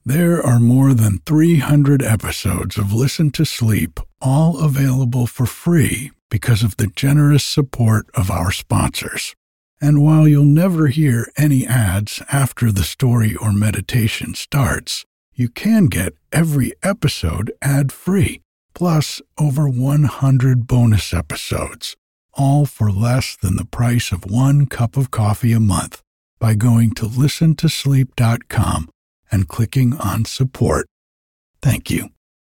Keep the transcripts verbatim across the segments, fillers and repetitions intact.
There are more than three hundred episodes of Listen to Sleep, all available for free because of the generous support of our sponsors. And while you'll never hear any ads after the story or meditation starts, you can get every episode ad-free, plus over one hundred bonus episodes, all for less than the price of one cup of coffee a month by going to listen to sleep dot com and clicking on support. Thank you.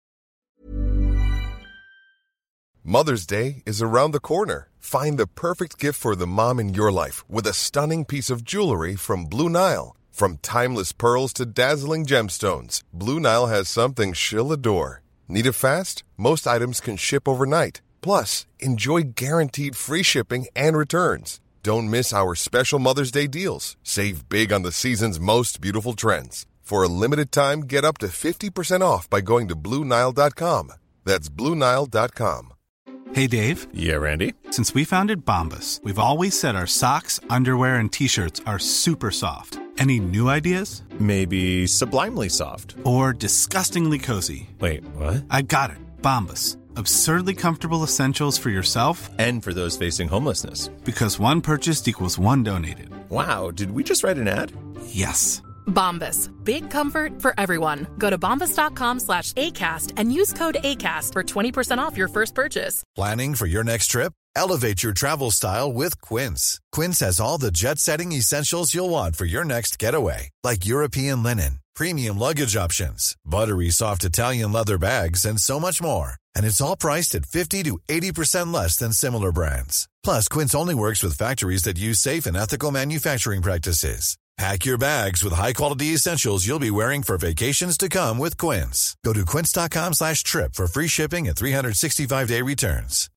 Mother's Day is around the corner. Find the perfect gift for the mom in your life with a stunning piece of jewelry from Blue Nile. From timeless pearls to dazzling gemstones, Blue Nile has something she'll adore. Need it fast? Most items can ship overnight. Plus, enjoy guaranteed free shipping and returns. Don't miss our special Mother's Day deals. Save big on the season's most beautiful trends. For a limited time, get up to fifty percent off by going to Blue Nile dot com. That's Blue Nile dot com. Hey, Dave. Yeah, Randy. Since we founded Bombas, we've always said our socks, underwear, and T-shirts are super soft. Any new ideas? Maybe sublimely soft. Or disgustingly cozy. Wait, what? I got it. Bombas. Absurdly comfortable essentials for yourself and for those facing homelessness. Because one purchased equals one donated. Wow, did we just write an ad? Yes. Bombas. Big comfort for everyone. Go to bombas dot com slash ACAST and use code ACAST for twenty percent off your first purchase. Planning for your next trip? Elevate your travel style with Quince. Quince has all the jet-setting essentials you'll want for your next getaway, like European linen, premium luggage options, buttery soft Italian leather bags, and so much more. And it's all priced at fifty to eighty percent less than similar brands. Plus, Quince only works with factories that use safe and ethical manufacturing practices. Pack your bags with high-quality essentials you'll be wearing for vacations to come with Quince. Go to quince dot com slash trip for free shipping and three sixty-five day returns.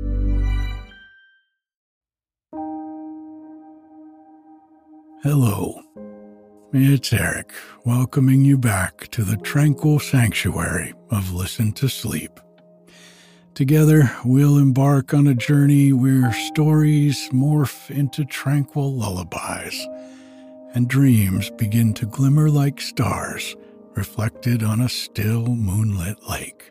Hello, it's Eric, welcoming you back to the tranquil sanctuary of Listen to Sleep. Together, we'll embark on a journey where stories morph into tranquil lullabies, and dreams begin to glimmer like stars reflected on a still moonlit lake.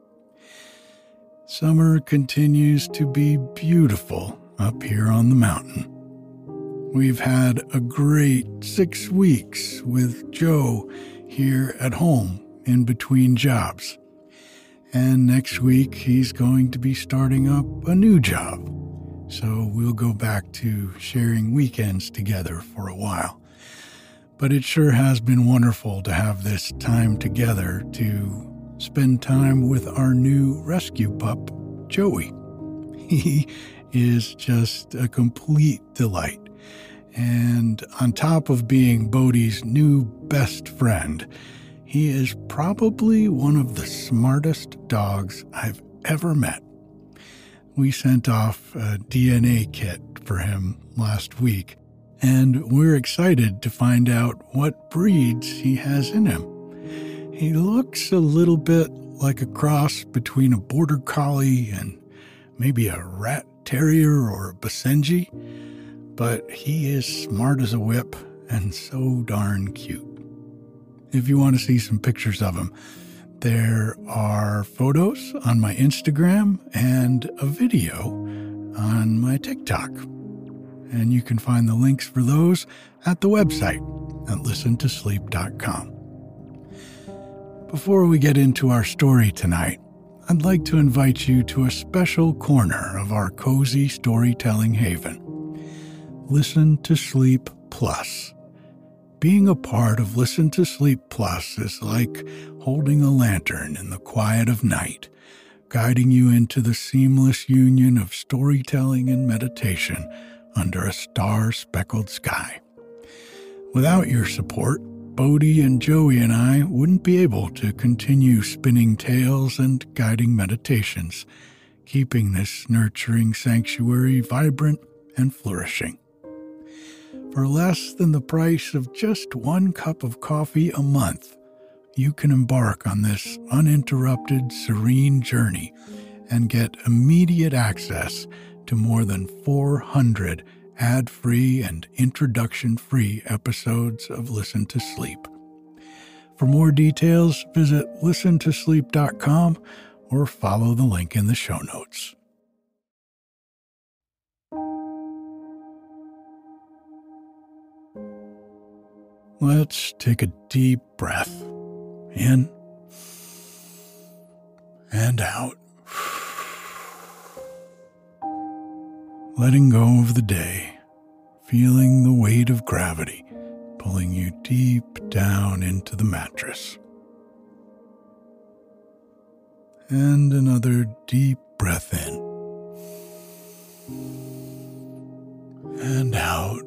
Summer continues to be beautiful up here on the mountain. We've had a great six weeks with Joe here at home in between jobs. And next week he's going to be starting up a new job. So we'll go back to sharing weekends together for a while. But it sure has been wonderful to have this time together to spend time with our new rescue pup, Joey. He is just a complete delight. And on top of being Bodhi's new best friend, he is probably one of the smartest dogs I've ever met. We sent off a D N A kit for him last week, and we're excited to find out what breeds he has in him. He looks a little bit like a cross between a border collie and maybe a rat terrier or a Basenji, but he is smart as a whip and so darn cute. If you want to see some pictures of him, there are photos on my Instagram and a video on my TikTok. And you can find the links for those at the website at listen to sleep dot com. Before we get into our story tonight, I'd like to invite you to a special corner of our cozy storytelling haven. Listen to Sleep Plus. Being a part of Listen to Sleep Plus is like holding a lantern in the quiet of night, guiding you into the seamless union of storytelling and meditation under a star-speckled sky. Without your support, Bodhi and Joey and I wouldn't be able to continue spinning tales and guiding meditations, keeping this nurturing sanctuary vibrant and flourishing. For less than the price of just one cup of coffee a month, you can embark on this uninterrupted, serene journey and get immediate access to more than four hundred ad-free and introduction-free episodes of Listen to Sleep. For more details, visit listen to sleep dot com or follow the link in the show notes. Let's take a deep breath in and out. Letting go of the day, feeling the weight of gravity pulling you deep down into the mattress. And another deep breath in and out.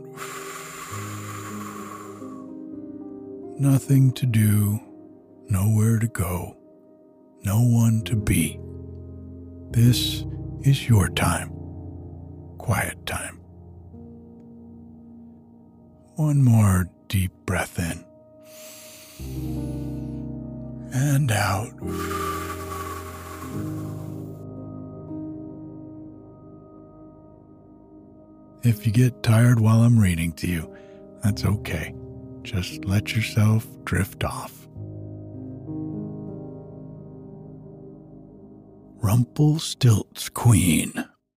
Nothing to do, nowhere to go, no one to be. This is your time, quiet time. One more deep breath in and out. If you get tired while I'm reading to you, that's okay. Just let yourself drift off. Rumpelstilt's Queen.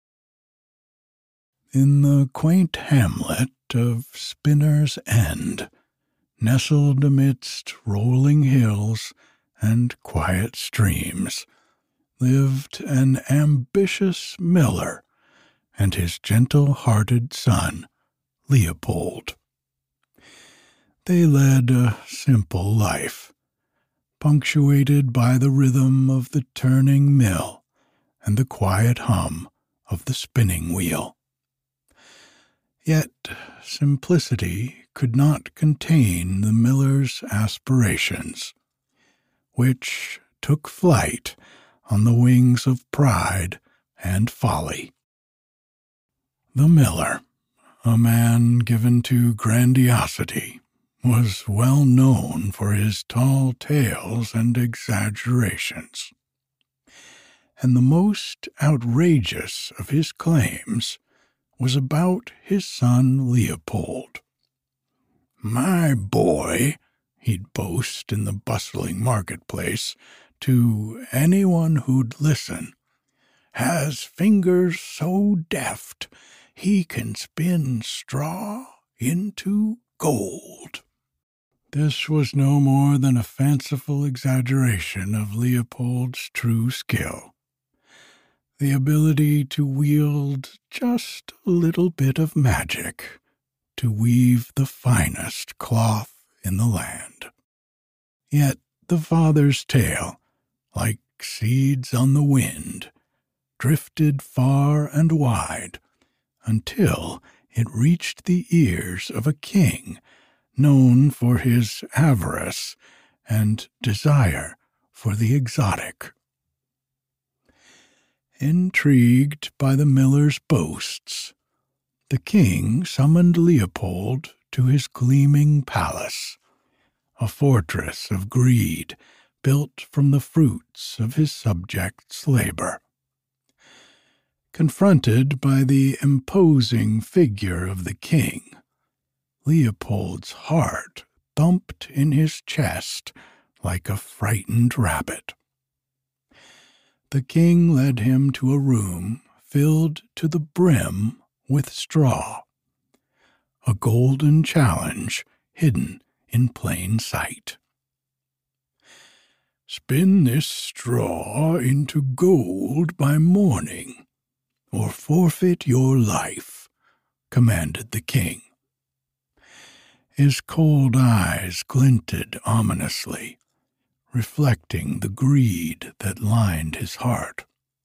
In the quaint hamlet of Spinner's End, nestled amidst rolling hills and quiet streams, lived an ambitious miller and his gentle-hearted son, Leopold. They led a simple life, punctuated by the rhythm of the turning mill and the quiet hum of the spinning wheel. Yet simplicity could not contain the miller's aspirations, which took flight on the wings of pride and folly. The miller, a man given to grandiosity, was well known for his tall tales and exaggerations, and the most outrageous of his claims was about his son Leopold. "My boy," he'd boast in the bustling marketplace to anyone who'd listen, "has fingers so deft he can spin straw into gold." This was no more than a fanciful exaggeration of Leopold's true skill, the ability to wield just a little bit of magic to weave the finest cloth in the land. Yet the father's tale, like seeds on the wind, drifted far and wide until it reached the ears of a king known for his avarice and desire for the exotic. Intrigued by the miller's boasts, the king summoned Leopold to his gleaming palace, a fortress of greed built from the fruits of his subjects' labor. Confronted by the imposing figure of the king, Leopold's heart thumped in his chest like a frightened rabbit. The king led him to a room filled to the brim with straw, a golden challenge hidden in plain sight. "Spin this straw into gold by morning, or forfeit your life," commanded the king. His cold eyes glinted ominously, reflecting the greed that lined his heart.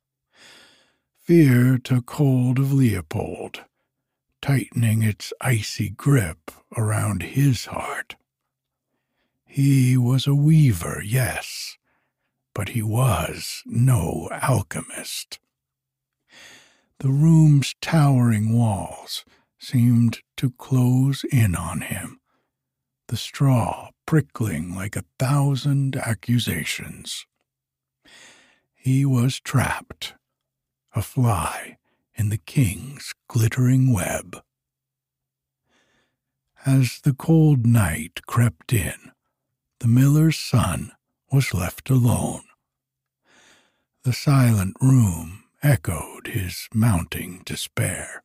Fear took hold of Leopold, tightening its icy grip around his heart. He was a weaver, yes, but he was no alchemist. The room's towering walls seemed to close in on him, the straw prickling like a thousand accusations. He was trapped, a fly in the king's glittering web. As the cold night crept in, the miller's son was left alone. The silent room echoed his mounting despair.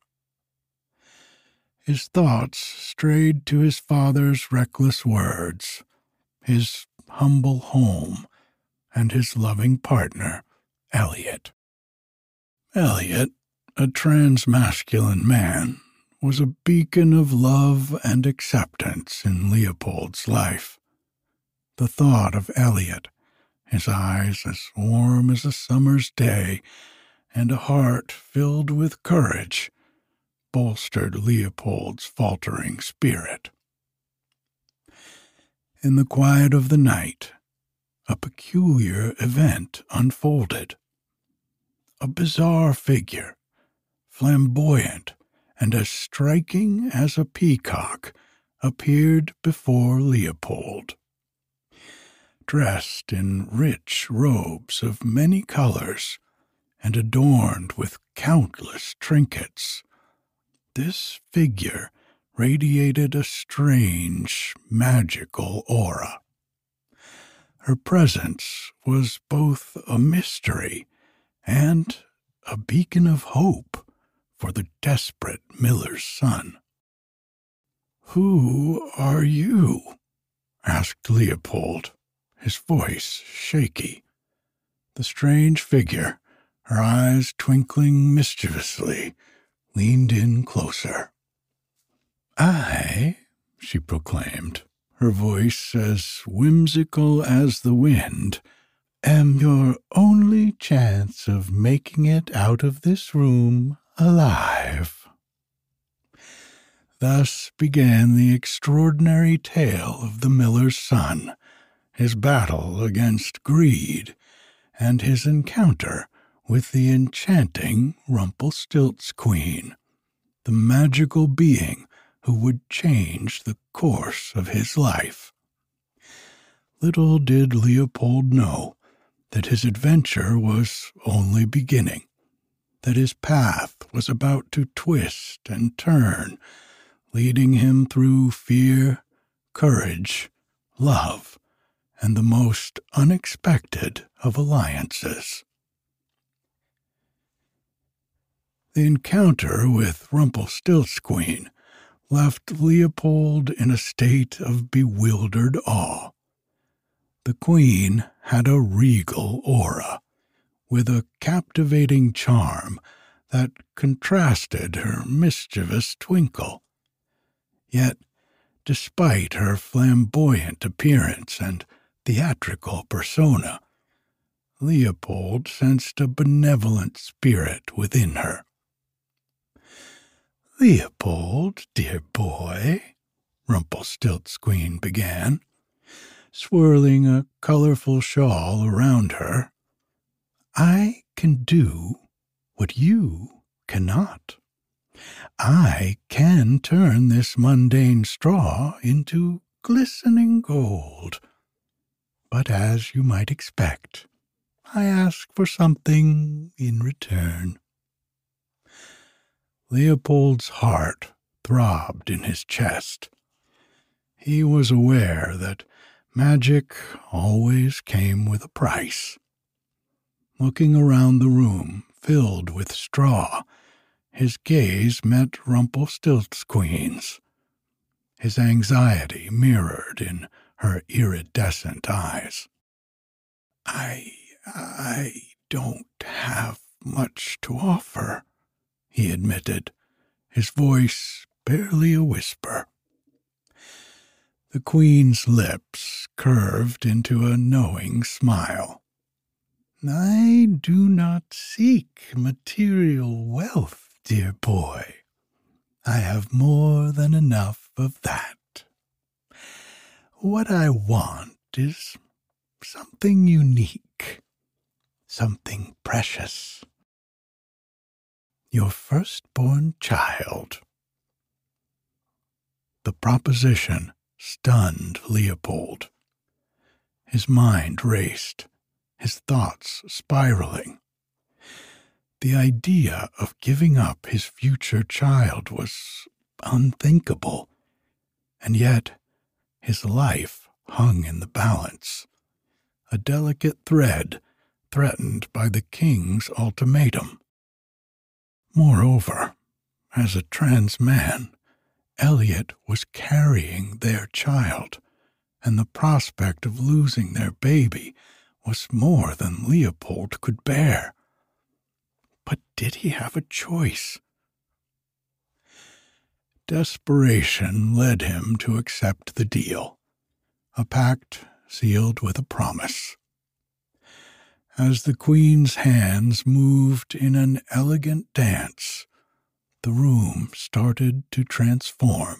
His thoughts strayed to his father's reckless words, his humble home, and his loving partner, Elliot. Elliot, a transmasculine man, was a beacon of love and acceptance in Leopold's life. The thought of Elliot, his eyes as warm as a summer's day, and a heart filled with courage, bolstered Leopold's faltering spirit. In the quiet of the night, a peculiar event unfolded. A bizarre figure, flamboyant and as striking as a peacock, appeared before Leopold. Dressed in rich robes of many colors and adorned with countless trinkets, this figure radiated a strange, magical aura. Her presence was both a mystery and a beacon of hope for the desperate miller's son. "Who are you?" asked Leopold, his voice shaky. The strange figure, her eyes twinkling mischievously, leaned in closer. "I," she proclaimed, her voice as whimsical as the wind, "am your only chance of making it out of this room alive." Thus began the extraordinary tale of the miller's son, his battle against greed, and his encounter with the enchanting Rumpelstiltskin, the magical being who would change the course of his life. Little did Leopold know that his adventure was only beginning, that his path was about to twist and turn, leading him through fear, courage, love, and the most unexpected of alliances. The encounter with Rumpelstiltskin left Leopold in a state of bewildered awe. The queen had a regal aura, with a captivating charm that contrasted her mischievous twinkle. Yet, despite her flamboyant appearance and theatrical persona, Leopold sensed a benevolent spirit within her. "Leopold, dear boy," Rumpelstiltskin began, swirling a colorful shawl around her, "I can do what you cannot. I can turn this mundane straw into glistening gold. But as you might expect, I ask for something in return." Leopold's heart throbbed in his chest. He was aware that magic always came with a price. Looking around the room filled with straw, his gaze met Rumpelstiltskin's. His anxiety mirrored in her iridescent eyes. I, I don't have much to offer," he admitted, his voice barely a whisper. The queen's lips curved into a knowing smile. "I do not seek material wealth, dear boy. I have more than enough of that. What I want is something unique, something precious. Your firstborn child." The proposition stunned Leopold. His mind raced, his thoughts spiraling. The idea of giving up his future child was unthinkable, and yet his life hung in the balance, a delicate thread threatened by the king's ultimatum. Moreover, as a trans man, Elliot was carrying their child, and the prospect of losing their baby was more than Leopold could bear. But did he have a choice? Desperation led him to accept the deal, a pact sealed with a promise. As the Queen's hands moved in an elegant dance, the room started to transform.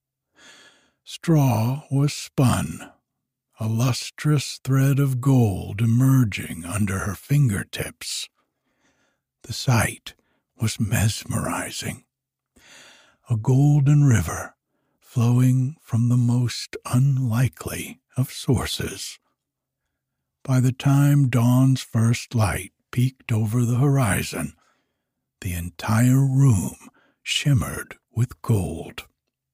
Straw was spun, a lustrous thread of gold emerging under her fingertips. The sight was mesmerizing. A golden river flowing from the most unlikely of sources. By the time dawn's first light peeked over the horizon, the entire room shimmered with gold.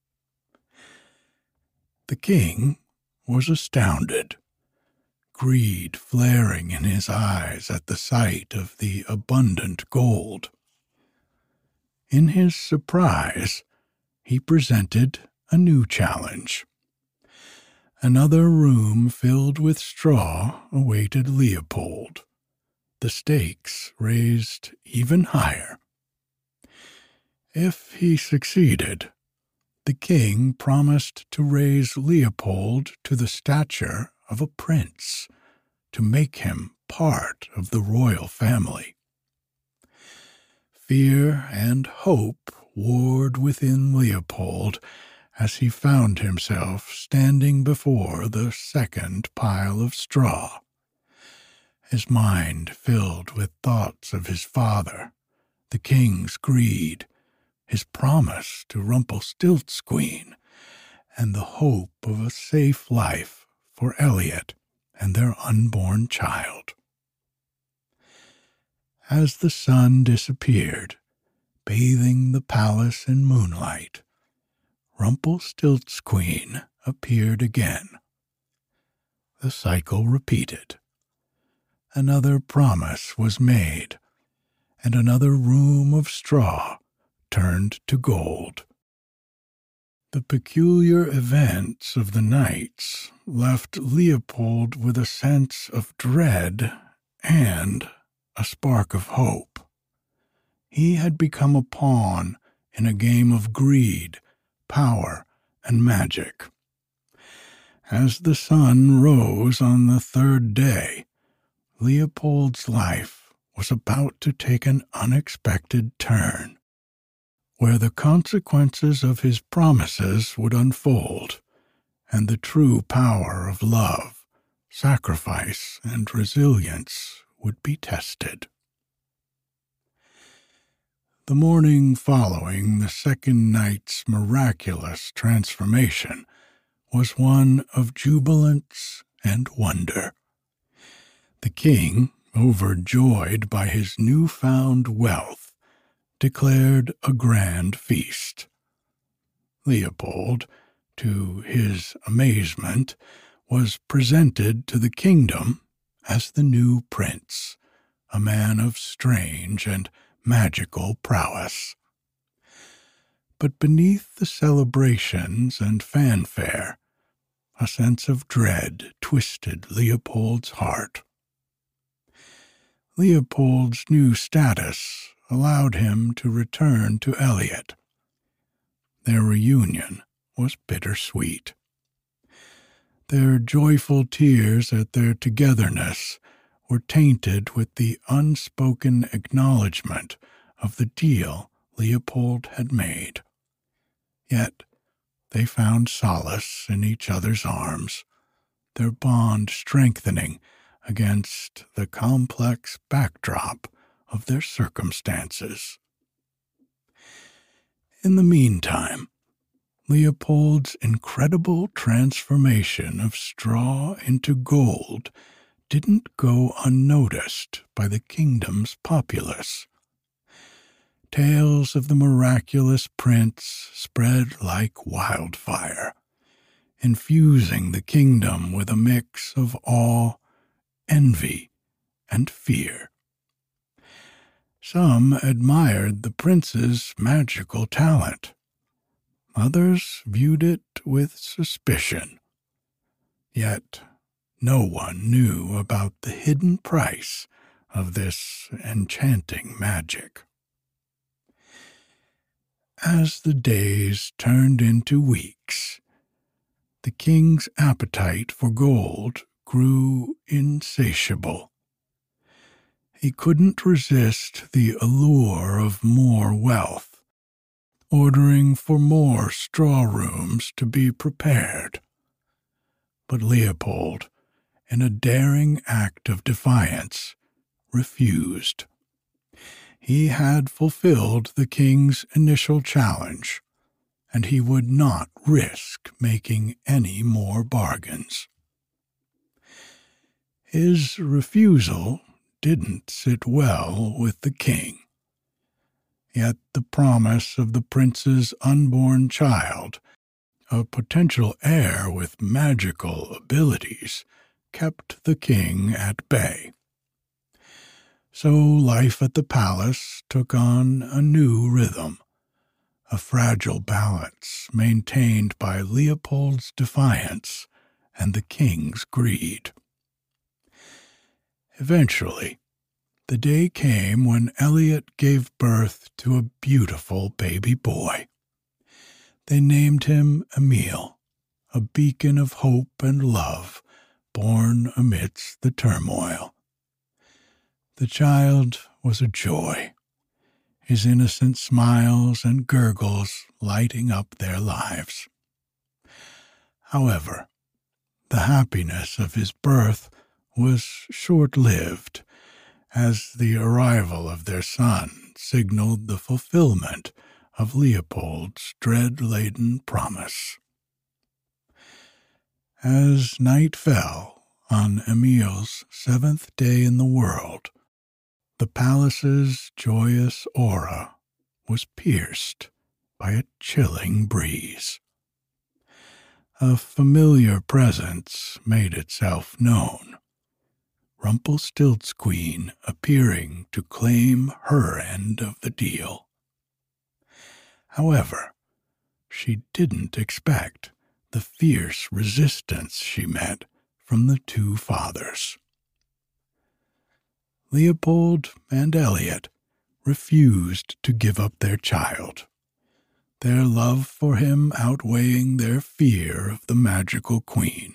The king was astounded, greed flaring in his eyes at the sight of the abundant gold. In his surprise, he presented a new challenge. Another room filled with straw awaited Leopold, the stakes raised even higher. If he succeeded, the king promised to raise Leopold to the stature of a prince, to make him part of the royal family. Fear and hope warred within Leopold as he found himself standing before the second pile of straw, his mind filled with thoughts of his father, the king's greed, his promise to Rumpelstiltskin, and the hope of a safe life for Elliot and their unborn child. As the sun disappeared, bathing the palace in moonlight, Rumpelstiltskin appeared again. The cycle repeated. Another promise was made, and another room of straw turned to gold. The peculiar events of the nights left Leopold with a sense of dread and a spark of hope. He had become a pawn in a game of greed, power, and magic. As the sun rose on the third day, Leopold's life was about to take an unexpected turn, where the consequences of his promises would unfold, and the true power of love, sacrifice, and resilience would be tested. The morning following the second night's miraculous transformation was one of jubilance and wonder. The king, overjoyed by his newfound wealth, declared a grand feast. Leopold, to his amazement, was presented to the kingdom as the new prince, a man of strange and magical prowess. But beneath the celebrations and fanfare, a sense of dread twisted Leopold's heart. Leopold's new status allowed him to return to Elliot. Their reunion was bittersweet. Their joyful tears at their togetherness were tainted with the unspoken acknowledgment of the deal Leopold had made. Yet they found solace in each other's arms, their bond strengthening against the complex backdrop of their circumstances. In the meantime, Leopold's incredible transformation of straw into gold didn't go unnoticed by the kingdom's populace. Tales of the miraculous prince spread like wildfire, infusing the kingdom with a mix of awe, envy, and fear. Some admired the prince's magical talent. Others viewed it with suspicion. Yet no one knew about the hidden price of this enchanting magic. As the days turned into weeks, the king's appetite for gold grew insatiable. He couldn't resist the allure of more wealth, ordering for more straw rooms to be prepared. But Leopold, in a daring act of defiance, refused. He had fulfilled the king's initial challenge, and he would not risk making any more bargains. His refusal didn't sit well with the king. Yet the promise of the prince's unborn child, a potential heir with magical abilities, kept the king at bay. So life at the palace took on a new rhythm, a fragile balance maintained by Leopold's defiance and the king's greed. Eventually, the day came when Elliot gave birth to a beautiful baby boy. They named him Emil, a beacon of hope and love born amidst the turmoil. The child was a joy, his innocent smiles and gurgles lighting up their lives. However, the happiness of his birth was short-lived, as the arrival of their son signaled the fulfillment of Leopold's dread-laden promise. As night fell on Emil's seventh day in the world, the palace's joyous aura was pierced by a chilling breeze. A familiar presence made itself known, Rumpelstiltskin appearing to claim her end of the deal. However, she didn't expect the fierce resistance she met from the two fathers. Leopold and Elliot refused to give up their child, their love for him outweighing their fear of the magical queen.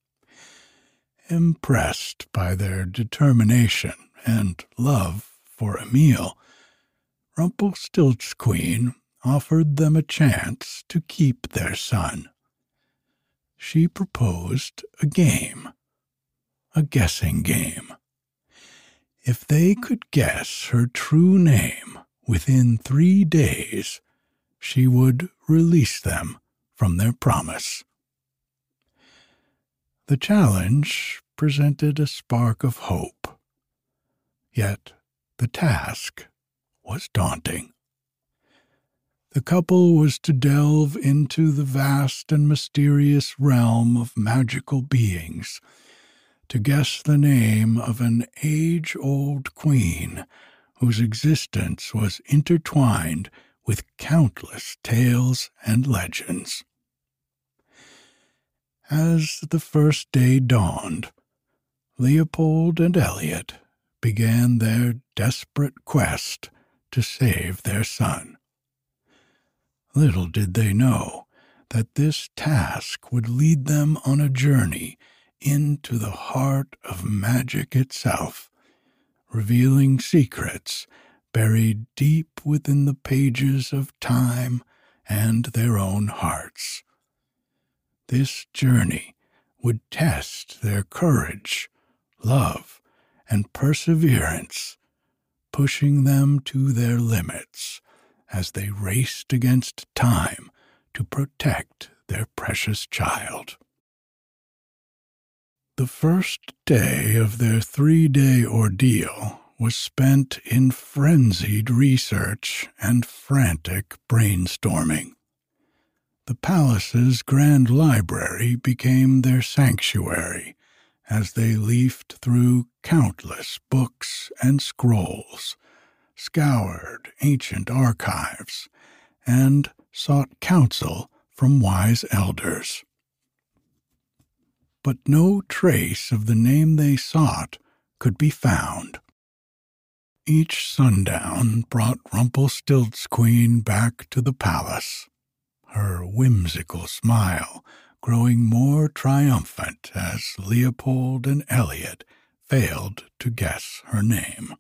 Impressed by their determination and love for Emil, Rumpelstiltskin offered them a chance to keep their son. She proposed a game, a guessing game. If they could guess her true name within three days, she would release them from their promise. The challenge presented a spark of hope, yet the task was daunting. The couple was to delve into the vast and mysterious realm of magical beings, to guess the name of an age-old queen whose existence was intertwined with countless tales and legends. As the first day dawned, Leopold and Elliot began their desperate quest to save their son. Little did they know that this task would lead them on a journey into the heart of magic itself, revealing secrets buried deep within the pages of time and their own hearts. This journey would test their courage, love, and perseverance, pushing them to their limits as they raced against time to protect their precious child. The first day of their three-day ordeal was spent in frenzied research and frantic brainstorming. The palace's grand library became their sanctuary as they leafed through countless books and scrolls, scoured ancient archives, and sought counsel from wise elders. But no trace of the name they sought could be found. Each sundown brought Rumpelstiltskin back to the palace, her whimsical smile growing more triumphant as Leopold and Elliot failed to guess her name.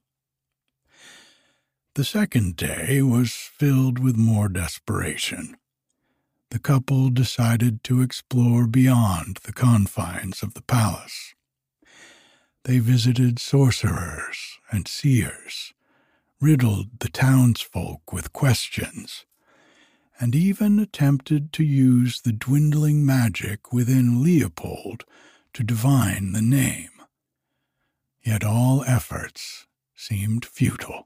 The second day was filled with more desperation. The couple decided to explore beyond the confines of the palace. They visited sorcerers and seers, riddled the townsfolk with questions, and even attempted to use the dwindling magic within Leopold to divine the name. Yet all efforts seemed futile.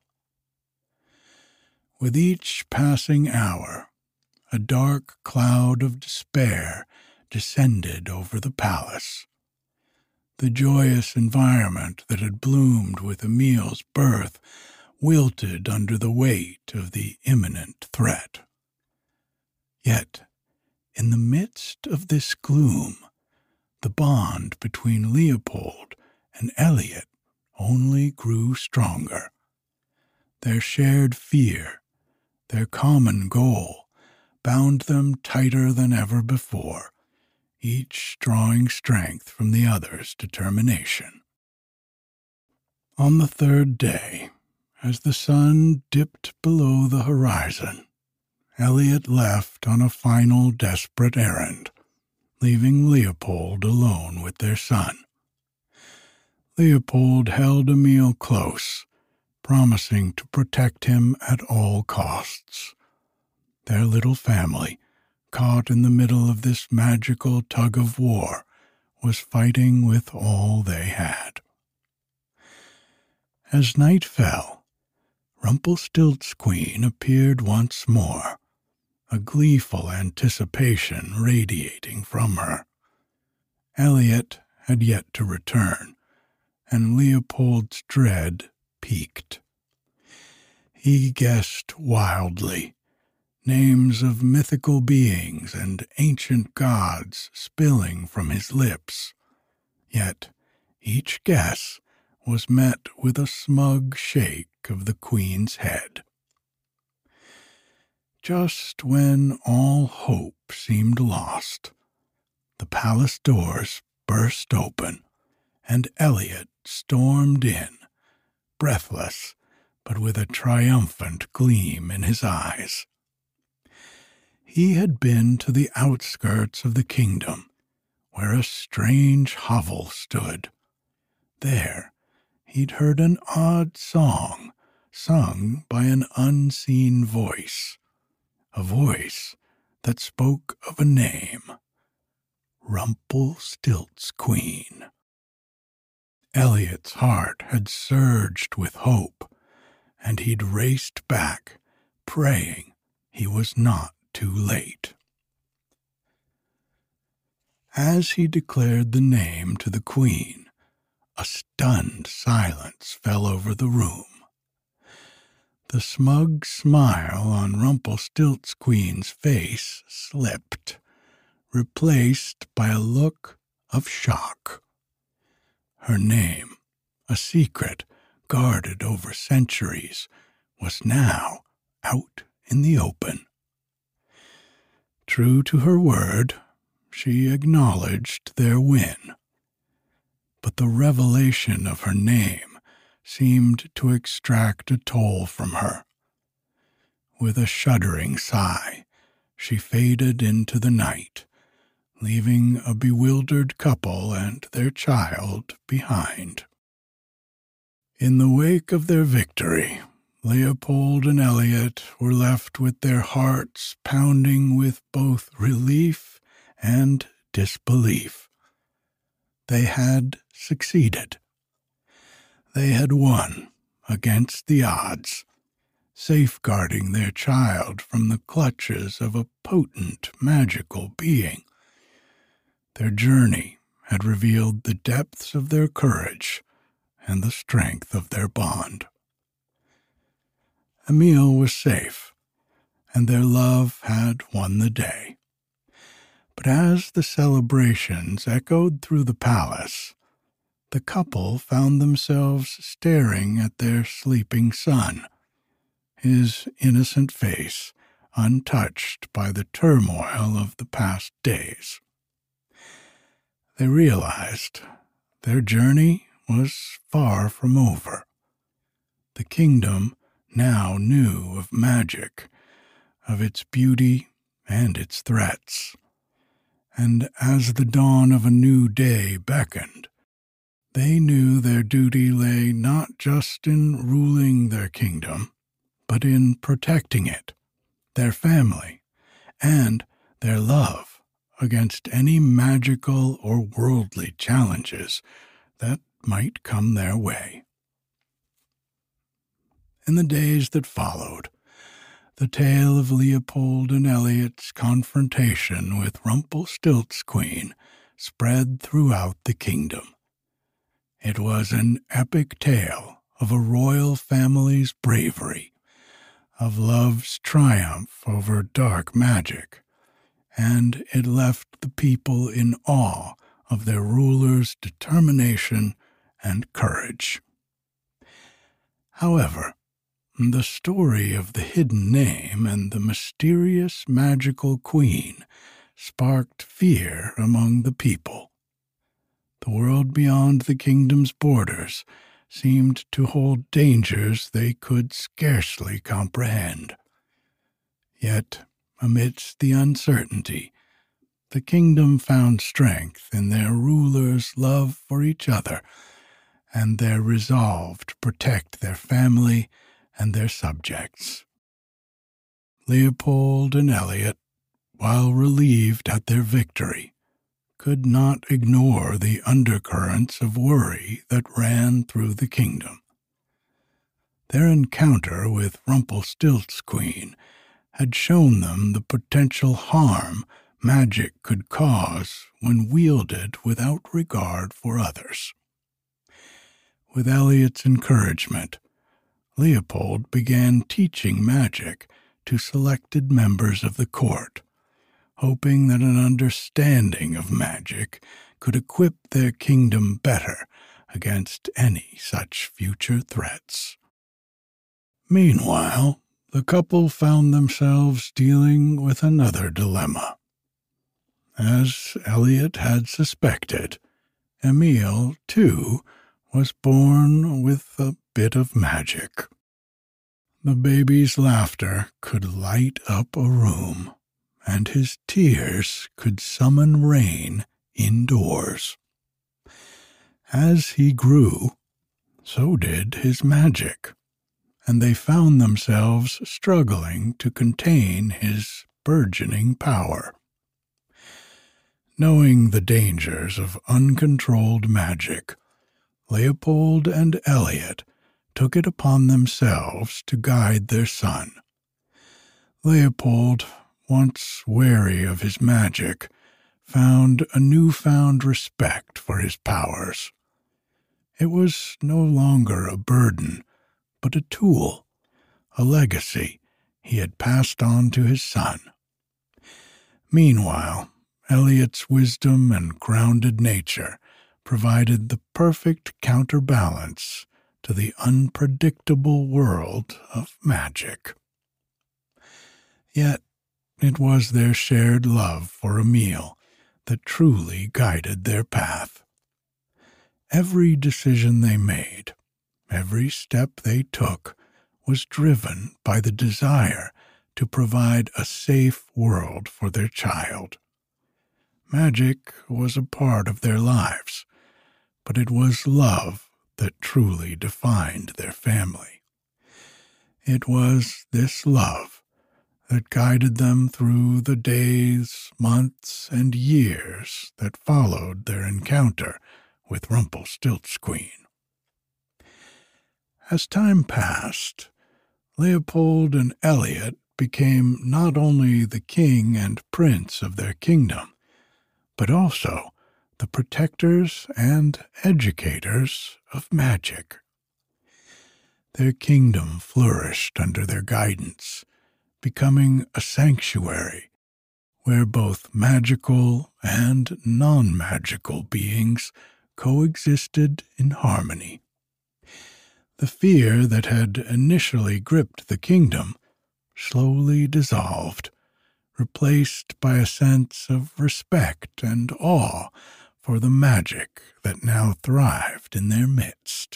With each passing hour, a dark cloud of despair descended over the palace. The joyous environment that had bloomed with Emil's birth wilted under the weight of the imminent threat. Yet, in the midst of this gloom, the bond between Leopold and Elliot only grew stronger. Their shared fear, their common goal, bound them tighter than ever before, each drawing strength from the other's determination. On the third day, as the sun dipped below the horizon, Elliot left on a final desperate errand, leaving Leopold alone with their son. Leopold held Emil close, promising to protect him at all costs. Their little family, caught in the middle of this magical tug-of-war, was fighting with all they had. As night fell, Rumpelstiltskin appeared once more, a gleeful anticipation radiating from her. Elliot had yet to return, and Leopold's dread peaked. He guessed wildly, names of mythical beings and ancient gods spilling from his lips. Yet each guess was met with a smug shake of the Queen's head. Just when all hope seemed lost, the palace doors burst open, and Elliot stormed in, breathless but with a triumphant gleam in his eyes. He had been to the outskirts of the kingdom, where a strange hovel stood. There he'd heard an odd song sung by an unseen voice, a voice that spoke of a name, Rumpelstiltskin. Elliot's heart had surged with hope, and he'd raced back, praying he was not too late. As he declared the name to the Queen, a stunned silence fell over the room. The smug smile on Rumpelstiltskin's face slipped, replaced by a look of shock. Her name, a secret guarded over centuries, was now out in the open. True to her word, she acknowledged their win. But the revelation of her name seemed to extract a toll from her. With a shuddering sigh, she faded into the night, leaving a bewildered couple and their child behind. In the wake of their victory, Leopold and Elliot were left with their hearts pounding with both relief and disbelief. They had succeeded. They had won against the odds, safeguarding their child from the clutches of a potent magical being. Their journey had revealed the depths of their courage and the strength of their bond. Emil was safe, and their love had won the day. But as the celebrations echoed through the palace, the couple found themselves staring at their sleeping son, his innocent face untouched by the turmoil of the past days. They realized their journey was far from over. The kingdom now knew of magic, of its beauty and its threats. And as the dawn of a new day beckoned, they knew their duty lay not just in ruling their kingdom, but in protecting it, their family, and their love against any magical or worldly challenges that might come their way. In the days that followed, the tale of Leopold and Elliot's confrontation with Rumpelstiltskin spread throughout the kingdom. It was an epic tale of a royal family's bravery, of love's triumph over dark magic, and it left the people in awe of their ruler's determination and courage. However, the story of the hidden name and the mysterious magical queen sparked fear among the people. The world beyond the kingdom's borders seemed to hold dangers they could scarcely comprehend. Yet, amidst the uncertainty, the kingdom found strength in their rulers' love for each other and their resolve to protect their family and their subjects. Leopold and Elliot, while relieved at their victory, could not ignore the undercurrents of worry that ran through the kingdom. Their encounter with Rumpelstiltskin had shown them the potential harm magic could cause when wielded without regard for others. With Elliot's encouragement, Leopold began teaching magic to selected members of the court, hoping that an understanding of magic could equip their kingdom better against any such future threats. Meanwhile, the couple found themselves dealing with another dilemma. As Elliot had suspected, Emil, too, was born with a bit of magic. The baby's laughter could light up a room, and his tears could summon rain indoors. As he grew, so did his magic, and they found themselves struggling to contain his burgeoning power. Knowing the dangers of uncontrolled magic, Leopold and Elliot took it upon themselves to guide their son. Leopold, once wary of his magic, found a newfound respect for his powers. It was no longer a burden, but a tool, a legacy he had passed on to his son. Meanwhile, Elliot's wisdom and grounded nature provided the perfect counterbalance to the unpredictable world of magic. Yet it was their shared love for Emil that truly guided their path. Every decision they made, every step they took, was driven by the desire to provide a safe world for their child. Magic was a part of their lives, but it was love that truly defined their family. It was this love that guided them through the days, months, and years that followed their encounter with Rumpelstiltskin. As time passed, Leopold and Eliot became not only the king and prince of their kingdom, but also the protectors and educators of magic. Their kingdom flourished under their guidance, becoming a sanctuary where both magical and non-magical beings coexisted in harmony. The fear that had initially gripped the kingdom slowly dissolved, replaced by a sense of respect and awe for the magic that now thrived in their midst.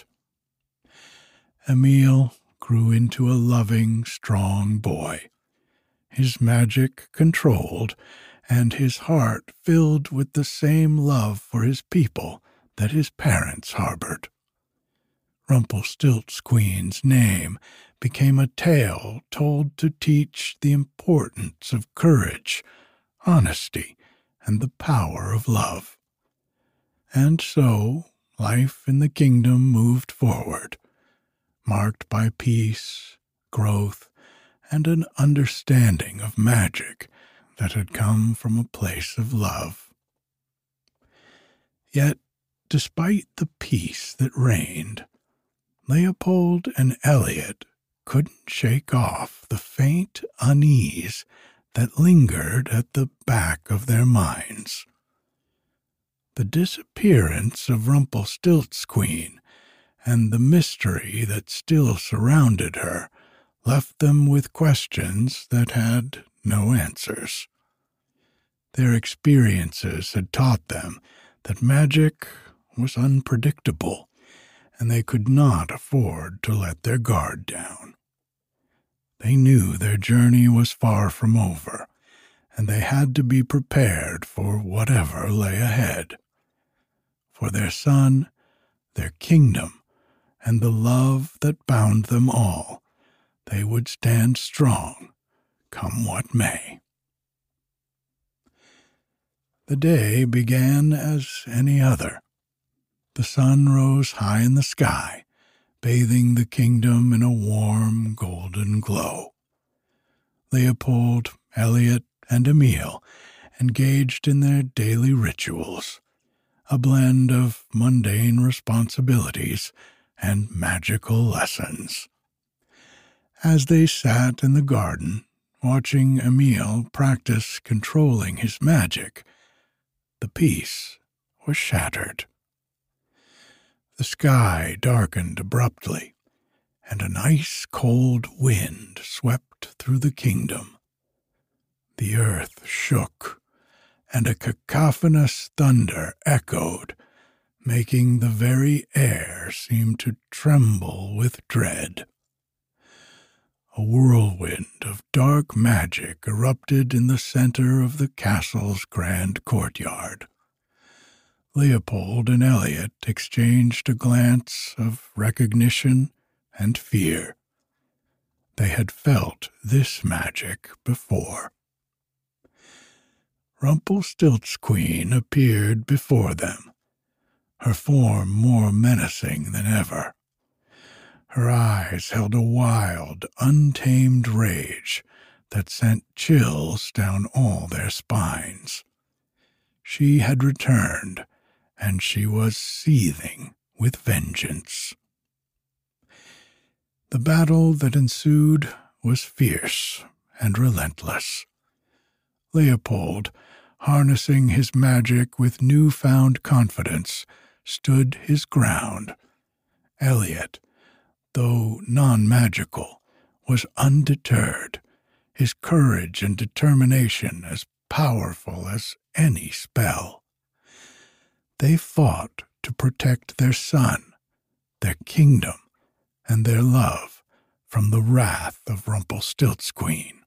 Emil grew into a loving, strong boy, his magic controlled, and his heart filled with the same love for his people that his parents harbored. Rumpelstiltskin's name became a tale told to teach the importance of courage, honesty, and the power of love. And so life in the kingdom moved forward, marked by peace, growth, and an understanding of magic that had come from a place of love. Yet, despite the peace that reigned, Leopold and Eliot couldn't shake off the faint unease that lingered at the back of their minds. The disappearance of Rumpelstiltskin and the mystery that still surrounded her left them with questions that had no answers. Their experiences had taught them that magic was unpredictable, and they could not afford to let their guard down. They knew their journey was far from over, and they had to be prepared for whatever lay ahead. For their son, their kingdom, and the love that bound them all, they would stand strong, come what may. The day began as any other. The sun rose high in the sky, bathing the kingdom in a warm, golden glow. Leopold, Eliot, and Emil engaged in their daily rituals, a blend of mundane responsibilities and magical lessons. As they sat in the garden, watching Emil practice controlling his magic, the peace was shattered. The sky darkened abruptly, and an ice-cold wind swept through the kingdom. The earth shook, and a cacophonous thunder echoed, making the very air seem to tremble with dread. A whirlwind of dark magic erupted in the center of the castle's grand courtyard. Leopold and Eliot exchanged a glance of recognition and fear. They had felt this magic before. Rumpelstiltskin appeared before them, her form more menacing than ever. Her eyes held a wild, untamed rage that sent chills down all their spines. She had returned, and she was seething with vengeance. The battle that ensued was fierce and relentless. Leopold, harnessing his magic with newfound confidence, stood his ground. Eliot, though non-magical, was undeterred, his courage and determination as powerful as any spell. They fought to protect their son, their kingdom, and their love from the wrath of Rumpelstiltskin.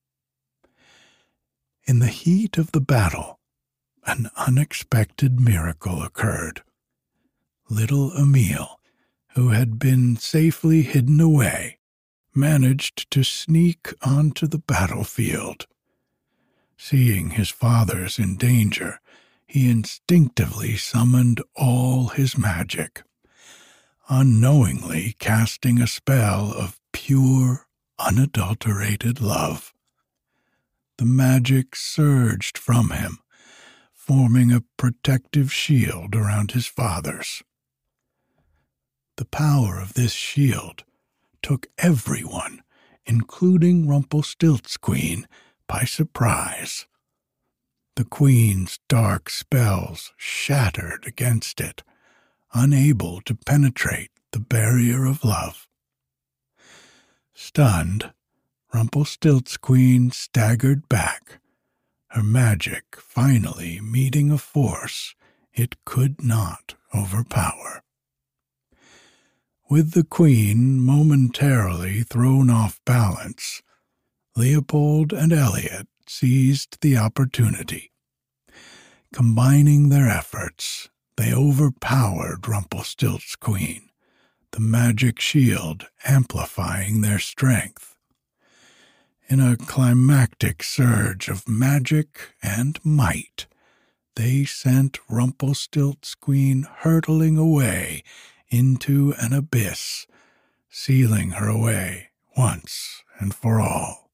In the heat of the battle, an unexpected miracle occurred. Little Emil, who had been safely hidden away, managed to sneak onto the battlefield. Seeing his father's in danger, he instinctively summoned all his magic, unknowingly casting a spell of pure, unadulterated love. The magic surged from him, forming a protective shield around his fathers. The power of this shield took everyone, including Rumpelstiltskin, by surprise. The queen's dark spells shattered against it, unable to penetrate the barrier of love. Stunned, Rumpelstiltskin staggered back, her magic finally meeting a force it could not overpower. With the queen momentarily thrown off balance, Leopold and Elliot seized the opportunity. Combining their efforts, they overpowered Rumpelstiltskin, the magic shield amplifying their strength. In a climactic surge of magic and might, they sent Rumpelstiltskin hurtling away into an abyss, sealing her away once and for all.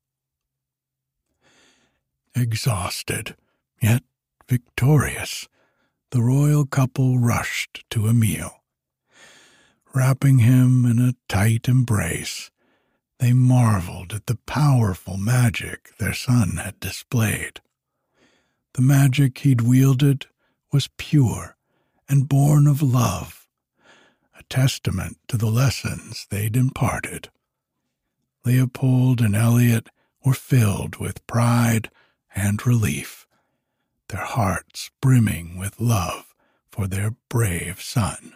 Exhausted, yet victorious, the royal couple rushed to Emil. Wrapping him in a tight embrace, they marveled at the powerful magic their son had displayed. The magic he'd wielded was pure and born of love, a testament to the lessons they'd imparted. Leopold and Elliot were filled with pride and relief, their hearts brimming with love for their brave son.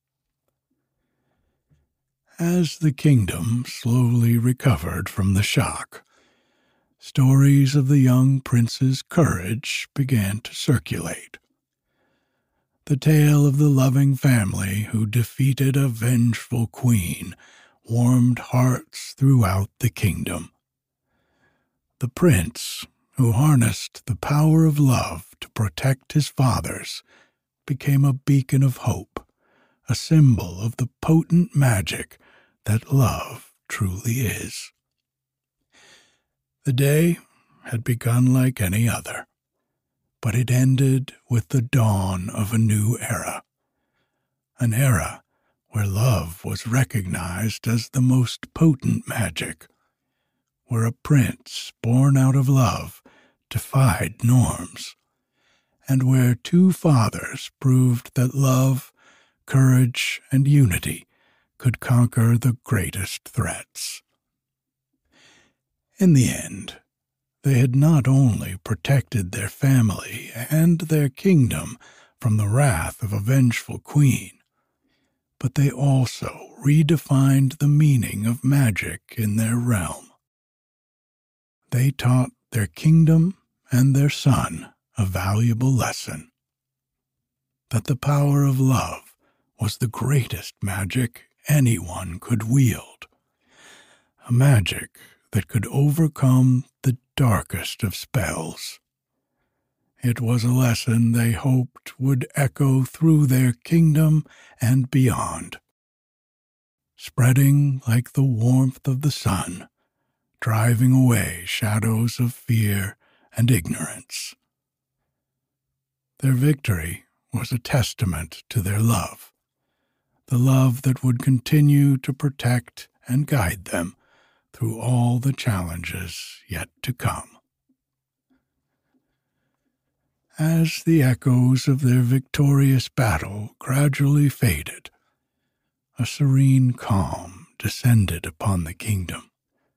As the kingdom slowly recovered from the shock, stories of the young prince's courage began to circulate. The tale of the loving family who defeated a vengeful queen warmed hearts throughout the kingdom. The prince, who harnessed the power of love to protect his fathers, became a beacon of hope, a symbol of the potent magic that love truly is. The day had begun like any other, but it ended with the dawn of a new era, an era where love was recognized as the most potent magic, where a prince born out of love defied norms, and where two fathers proved that love, courage, and unity could conquer the greatest threats. In the end, they had not only protected their family and their kingdom from the wrath of a vengeful queen, but they also redefined the meaning of magic in their realm. They taught their kingdom and their son a valuable lesson: that the power of love was the greatest magic anyone could wield, a magic that could overcome the darkest of spells. It was a lesson they hoped would echo through their kingdom and beyond, spreading like the warmth of the sun, driving away shadows of fear and ignorance. Their victory was a testament to their love, the love that would continue to protect and guide them through all the challenges yet to come. As the echoes of their victorious battle gradually faded, a serene calm descended upon the kingdom.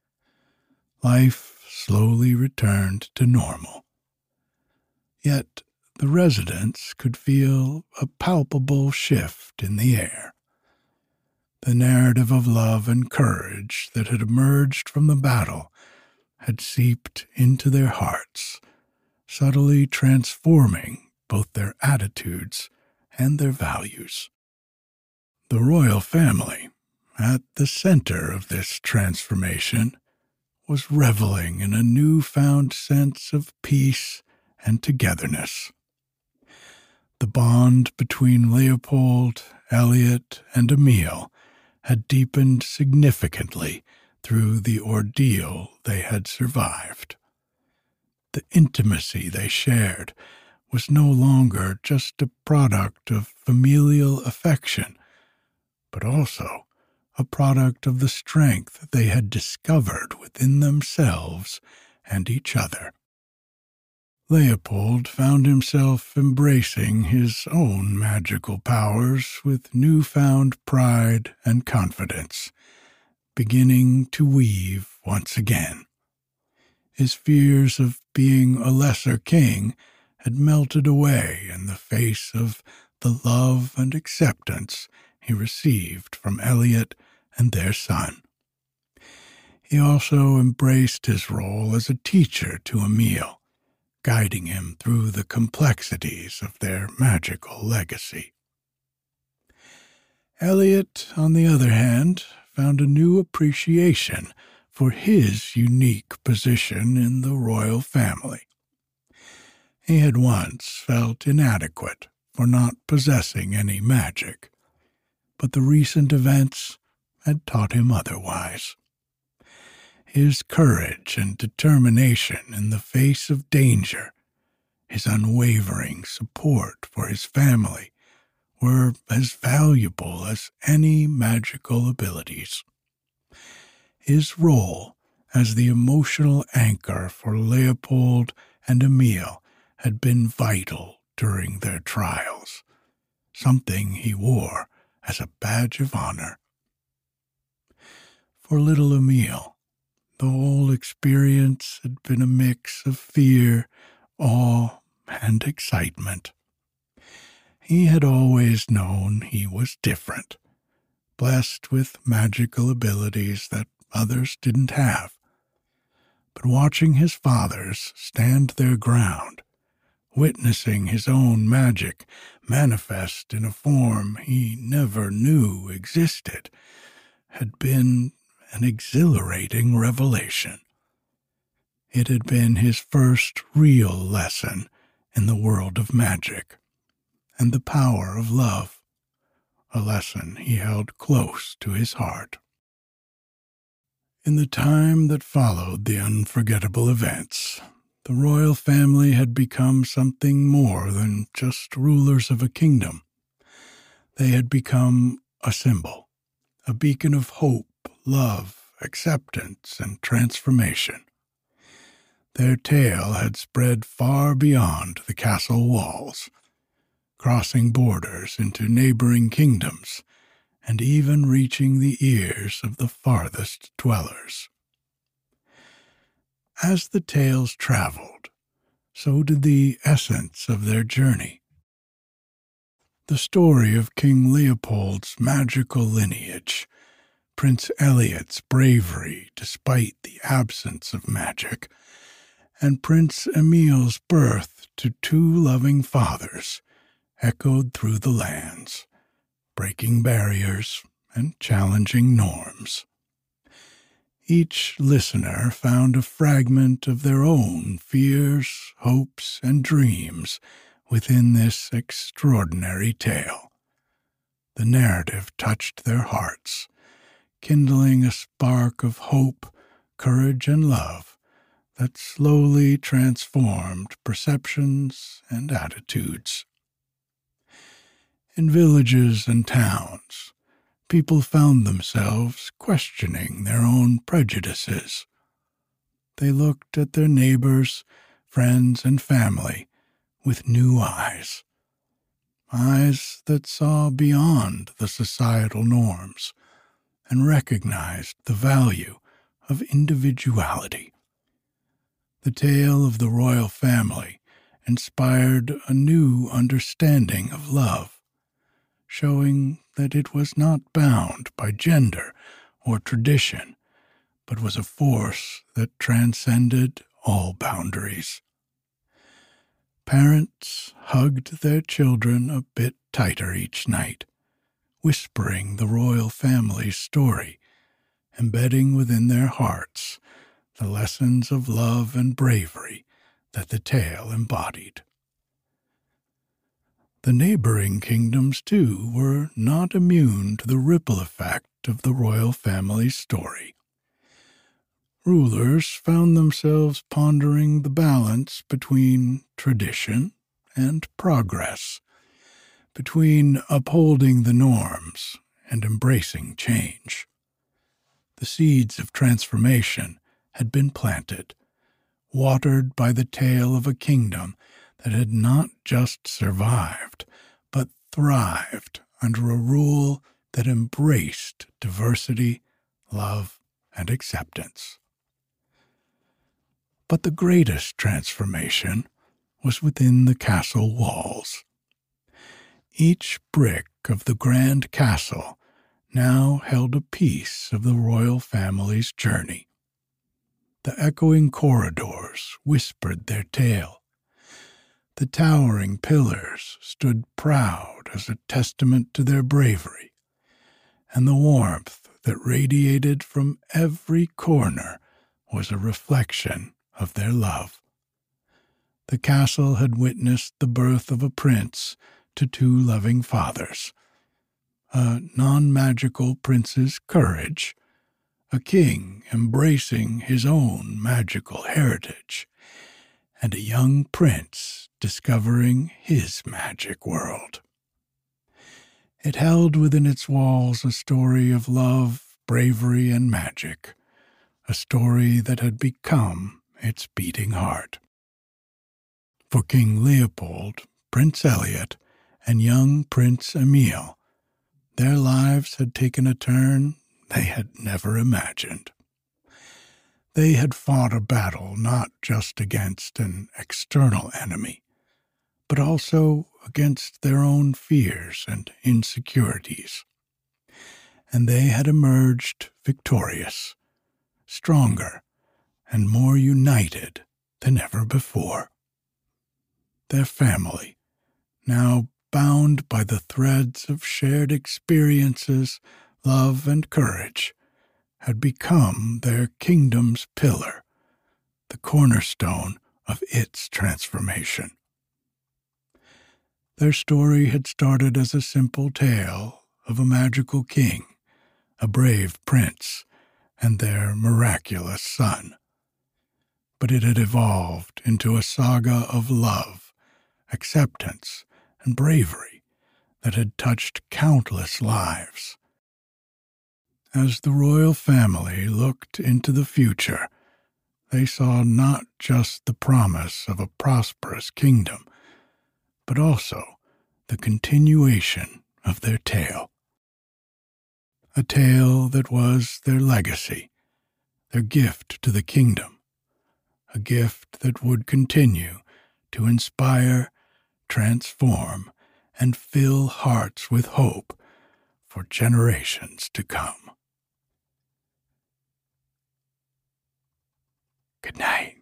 Life slowly returned to normal. Yet the residents could feel a palpable shift in the air. The narrative of love and courage that had emerged from the battle had seeped into their hearts, subtly transforming both their attitudes and their values. The royal family, at the center of this transformation, was reveling in a newfound sense of peace and togetherness. The bond between Leopold, Elliot, and Emil had deepened significantly through the ordeal they had survived. The intimacy they shared was no longer just a product of familial affection, but also a product of the strength they had discovered within themselves and each other. Leopold found himself embracing his own magical powers with newfound pride and confidence, beginning to weave once again. His fears of being a lesser king had melted away in the face of the love and acceptance he received from Elliot and their son. He also embraced his role as a teacher to Emil, guiding him through the complexities of their magical legacy. Elliot, on the other hand, found a new appreciation for his unique position in the royal family. He had once felt inadequate for not possessing any magic, but the recent events had taught him otherwise. His courage and determination in the face of danger, his unwavering support for his family, were as valuable as any magical abilities. His role as the emotional anchor for Leopold and Emil had been vital during their trials, something he wore as a badge of honor. For little Emil, the whole experience had been a mix of fear, awe, and excitement. He had always known he was different, blessed with magical abilities that others didn't have. But watching his fathers stand their ground, witnessing his own magic manifest in a form he never knew existed, had been an exhilarating revelation. It had been his first real lesson in the world of magic and the power of love, a lesson he held close to his heart. In the time that followed the unforgettable events, the royal family had become something more than just rulers of a kingdom. They had become a symbol, a beacon of hope, love, acceptance, and transformation. Their tale had spread far beyond the castle walls, crossing borders into neighboring kingdoms, and even reaching the ears of the farthest dwellers. As the tales traveled, so did the essence of their journey. The story of King Leopold's magical lineage, Prince Elliot's bravery despite the absence of magic, and Prince Emil's birth to two loving fathers echoed through the lands, breaking barriers and challenging norms. Each listener found a fragment of their own fears, hopes, and dreams within this extraordinary tale. The narrative touched their hearts, kindling a spark of hope, courage, and love that slowly transformed perceptions and attitudes. In villages and towns, people found themselves questioning their own prejudices. They looked at their neighbors, friends, and family with new eyes, eyes that saw beyond the societal norms and recognized the value of individuality. The tale of the royal family inspired a new understanding of love, showing that it was not bound by gender or tradition, but was a force that transcended all boundaries. Parents hugged their children a bit tighter each night, whispering the royal family's story, embedding within their hearts the lessons of love and bravery that the tale embodied. The neighboring kingdoms, too, were not immune to the ripple effect of the royal family's story. Rulers found themselves pondering the balance between tradition and progress, between upholding the norms and embracing change. The seeds of transformation had been planted, watered by the tale of a kingdom that had not just survived, but thrived under a rule that embraced diversity, love, and acceptance. But the greatest transformation was within the castle walls. Each brick of the grand castle now held a piece of the royal family's journey. The echoing corridors whispered their tale. The towering pillars stood proud as a testament to their bravery, and the warmth that radiated from every corner was a reflection of their love. The castle had witnessed the birth of a prince to two loving fathers, a non-magical prince's courage, a king embracing his own magical heritage, and a young prince discovering his magic world. It held within its walls a story of love, bravery, and magic, a story that had become its beating heart. For King Leopold, Prince Elliot, and young Prince Emil, their lives had taken a turn they had never imagined. They had fought a battle not just against an external enemy, but also against their own fears and insecurities. And they had emerged victorious, stronger, and more united than ever before. Their family, now bound by the threads of shared experiences, love, and courage, had become their kingdom's pillar, the cornerstone of its transformation. Their story had started as a simple tale of a magical king, a brave prince, and their miraculous son. But it had evolved into a saga of love, acceptance, and bravery that had touched countless lives. As the royal family looked into the future, they saw not just the promise of a prosperous kingdom, but also the continuation of their tale. A tale that was their legacy, their gift to the kingdom, a gift that would continue to inspire, transform, and fill hearts with hope for generations to come. Good night.